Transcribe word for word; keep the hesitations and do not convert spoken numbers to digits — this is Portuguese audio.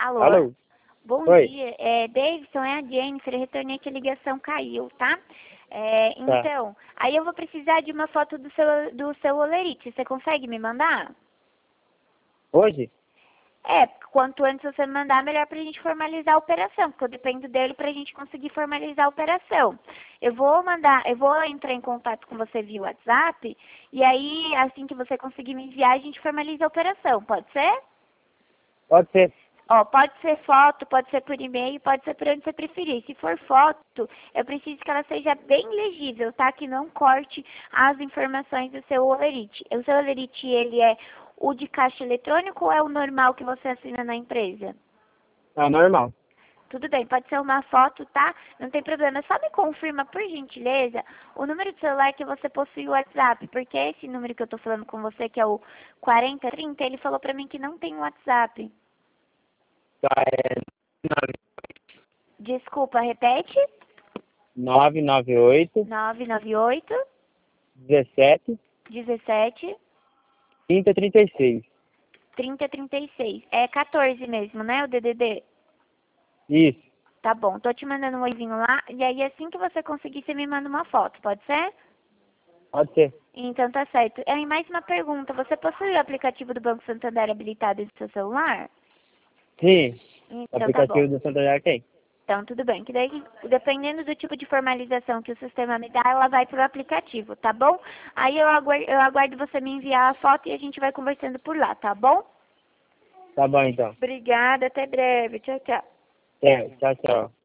Alô? Alô? Bom Oi. dia. É, Davidson, é a Jennifer. Eu retornei que a ligação caiu, tá? É, Tá. então, aí eu vou precisar de uma foto do seu, do seu olerite. Você consegue me mandar? Hoje? É, quanto antes você me mandar, melhor pra gente formalizar a operação, porque eu dependo dele pra gente conseguir formalizar a operação. Eu vou mandar, eu vou entrar em contato com você via WhatsApp, e aí, assim que você conseguir me enviar, a gente formaliza a operação, pode ser? Pode ser. Ó, pode ser foto, pode ser por e-mail, pode ser por onde você preferir. Se for foto, eu preciso que ela seja bem legível, tá? Que não corte as informações do seu olerite. O seu olerite, ele é o de caixa eletrônico ou é o normal que você assina na empresa? Tá normal. Tudo bem, pode ser uma foto, tá? Não tem problema. Só me confirma, por gentileza, o número de celular que você possui o WhatsApp. Porque esse número que eu tô falando com você, que é o quarenta trinta, ele falou pra mim que não tem WhatsApp. Tá, é Desculpa, repete. nove nove oito, nove nove oito, dezessete, dezessete, trinta, trinta e seis. trinta, trinta e seis. É quatorze mesmo, né, o D D D? Isso. Tá bom, tô te mandando um oizinho lá. E aí, assim que você conseguir, você me manda uma foto, pode ser? Pode ser. Então tá certo. E aí, mais uma pergunta. Você possui o aplicativo do Banco Santander habilitado em seu celular? Sim. O Então tá bom. aplicativo do Santander tem. Então, tudo bem. Que daí, dependendo do tipo de formalização que o sistema me dá, ela vai pro aplicativo, tá bom? Aí eu aguardo, eu aguardo você me enviar a foto e a gente vai conversando por lá, tá bom? Tá bom, então. Obrigada, até breve. Tchau, tchau. É, tchau, tchau.